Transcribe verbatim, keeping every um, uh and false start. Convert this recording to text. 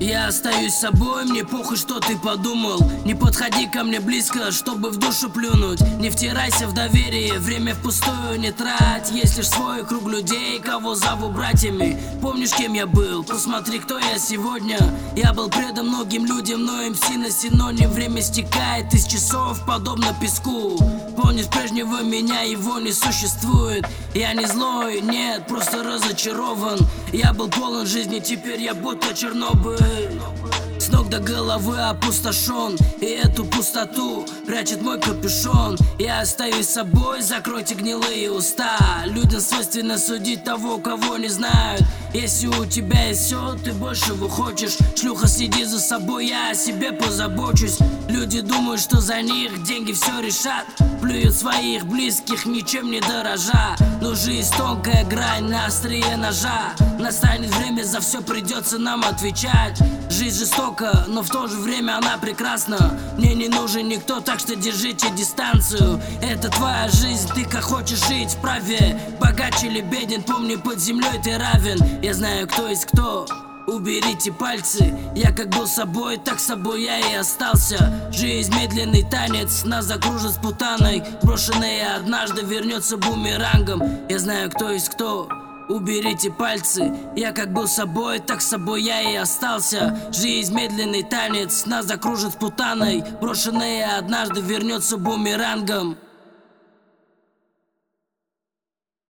Я остаюсь собой, мне похуй, что ты подумал. Не подходи ко мне близко, чтобы в душу плюнуть. Не втирайся в доверие, время впустую не трать. Есть лишь свой круг людей, кого зову братьями. Помнишь, кем я был? Посмотри, кто я сегодня. Я был предан многим людям, но МС на синоним. Время стекает из часов, подобно песку. Помнишь прежнего меня, его не существует. Я не злой, нет, просто разочарован. Я был полон жизни, теперь я будто Чернобыль. С ног до головы опустошен, и эту пустоту прячет мой капюшон. Я остаюсь собой, закройте гнилые уста. Людям свойственно судить того, кого не знают. Если у тебя есть все, ты большего хочешь. Шлюха, следи за собой, я о себе позабочусь. Люди думают, что за них деньги все решат. Плюют своих близких, ничем не дорожа. Но жизнь тонкая грань на острие ножа. Настанет время, за все придется нам отвечать. Жизнь жестока, но в то же время она прекрасна. Мне не нужен никто, так что держите дистанцию. Это твоя жизнь, ты как хочешь жить вправе. Богаче или беден, помни, под землей ты равен. Я знаю, кто есть кто. Уберите пальцы, я как был собой, так собой я и остался. Жизнь медленный танец, нас закружит с путаной. Брошенная однажды вернется бумерангом. Я знаю, кто есть кто. Уберите пальцы, я как был собой, так собой я и остался. Жизнь медленный танец, нас закружит с путаной. Брошенная однажды вернется бумерангом.